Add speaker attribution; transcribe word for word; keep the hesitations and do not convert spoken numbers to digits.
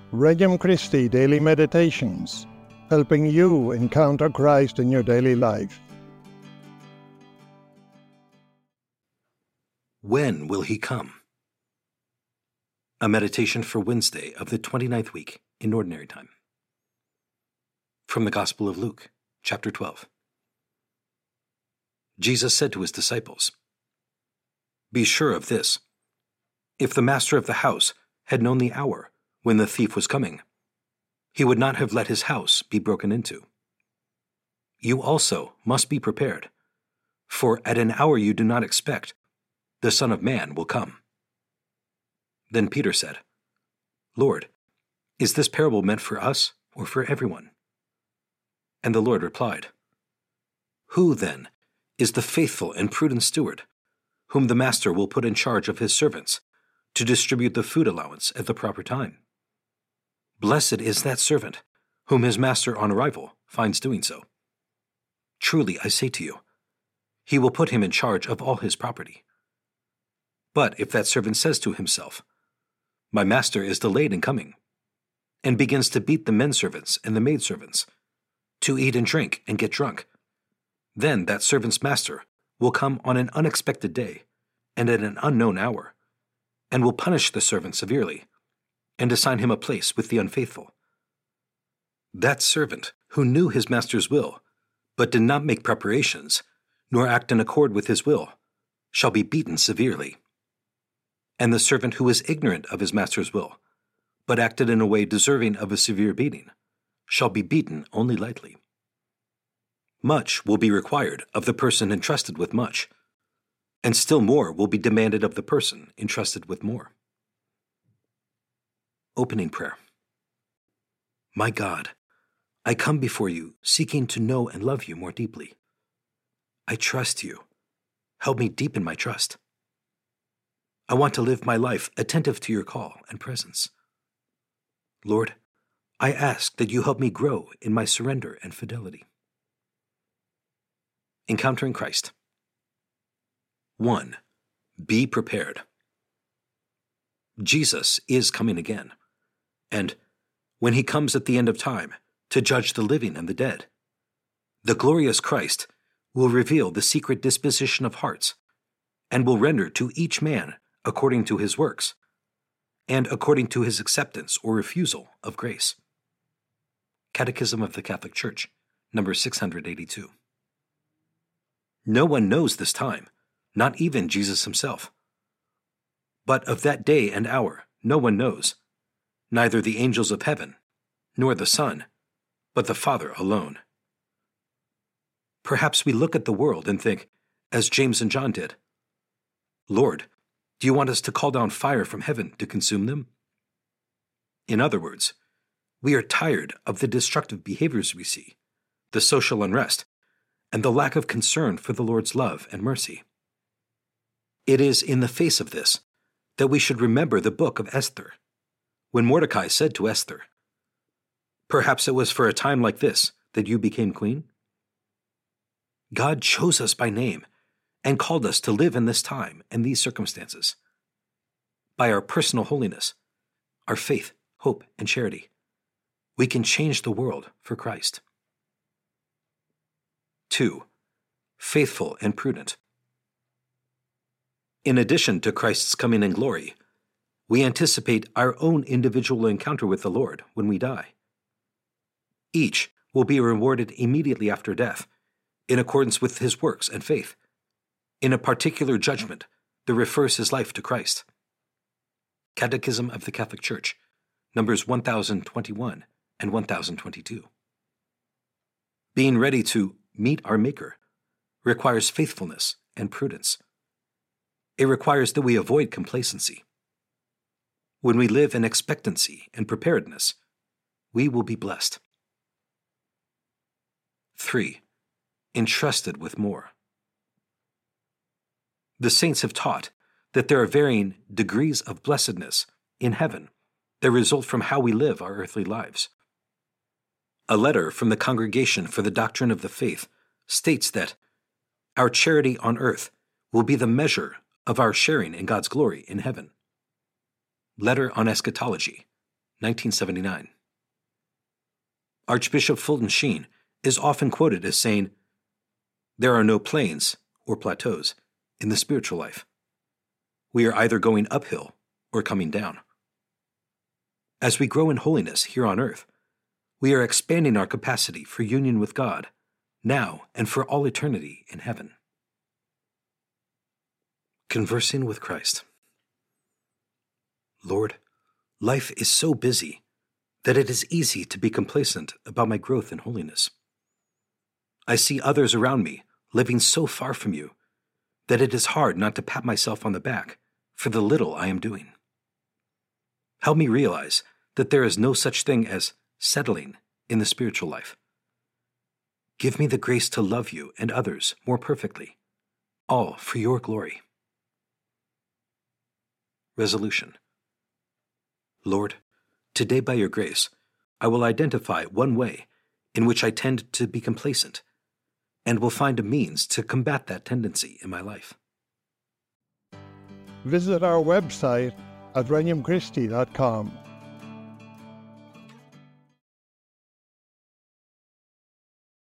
Speaker 1: Regnum Christi Daily Meditations, helping you encounter Christ in your daily life.
Speaker 2: When will he come? A meditation for Wednesday of the twenty-ninth week in Ordinary Time. From the Gospel of Luke, chapter twelve. Jesus said to his disciples, "Be sure of this. If the master of the house had known the hour when the thief was coming, he would not have let his house be broken into. You also must be prepared, for at an hour you do not expect, the Son of Man will come." Then Peter said, "Lord, is this parable meant for us or for everyone?" And the Lord replied, "Who, then, is the faithful and prudent steward, whom the master will put in charge of his servants to distribute the food allowance at the proper time? Blessed is that servant whom his master on arrival finds doing so. Truly, I say to you, he will put him in charge of all his property. But if that servant says to himself, 'My master is delayed in coming,' and begins to beat the men servants and the maid servants, to eat and drink and get drunk, then that servant's master will come on an unexpected day and at an unknown hour, and will punish the servant severely, and assign him a place with the unfaithful. That servant who knew his master's will, but did not make preparations, nor act in accord with his will, shall be beaten severely. And the servant who was ignorant of his master's will, but acted in a way deserving of a severe beating, shall be beaten only lightly. Much will be required of the person entrusted with much, and still more will be demanded of the person entrusted with more." Opening Prayer. My God, I come before you seeking to know and love you more deeply. I trust you. Help me deepen my trust. I want to live my life attentive to your call and presence. Lord, I ask that you help me grow in my surrender and fidelity. Encountering Christ. one. Be prepared. Jesus is coming again, and when he comes at the end of time to judge the living and the dead, the glorious Christ will reveal the secret disposition of hearts and will render to each man according to his works and according to his acceptance or refusal of grace. Catechism of the Catholic Church, number six hundred eighty-two. No one knows this time, not even Jesus himself. But of that day and hour no one knows, neither the angels of heaven, nor the Son, but the Father alone. Perhaps we look at the world and think, as James and John did, "Lord, do you want us to call down fire from heaven to consume them?" In other words, we are tired of the destructive behaviors we see, the social unrest, and the lack of concern for the Lord's love and mercy. It is in the face of this that we should remember the book of Esther, when Mordecai said to Esther, "Perhaps it was for a time like this that you became queen?" God chose us by name and called us to live in this time and these circumstances. By our personal holiness, our faith, hope, and charity, we can change the world for Christ. two. Faithful and prudent. In addition to Christ's coming in glory, we anticipate our own individual encounter with the Lord when we die. Each will be rewarded immediately after death, in accordance with his works and faith, in a particular judgment that refers his life to Christ. Catechism of the Catholic Church, numbers one thousand twenty-one and one thousand twenty-two. Being ready to meet our Maker requires faithfulness and prudence. It requires that we avoid complacency. When we live in expectancy and preparedness, we will be blessed. three. Entrusted with more. The saints have taught that there are varying degrees of blessedness in heaven that result from how we live our earthly lives. A letter from the Congregation for the Doctrine of the Faith states that our charity on earth will be the measure of our sharing in God's glory in heaven. Letter on Eschatology, nineteen seventy-nine. Archbishop Fulton Sheen is often quoted as saying, "There are no plains or plateaus in the spiritual life. We are either going uphill or coming down." As we grow in holiness here on earth, we are expanding our capacity for union with God, now and for all eternity in heaven. Conversing with Christ. Lord, life is so busy that it is easy to be complacent about my growth in holiness. I see others around me living so far from you that it is hard not to pat myself on the back for the little I am doing. Help me realize that there is no such thing as settling in the spiritual life. Give me the grace to love you and others more perfectly, all for your glory. Resolution. Lord, today by your grace, I will identify one way in which I tend to be complacent, and will find a means to combat that tendency in my life.
Speaker 1: Visit our website at regnum christi dot com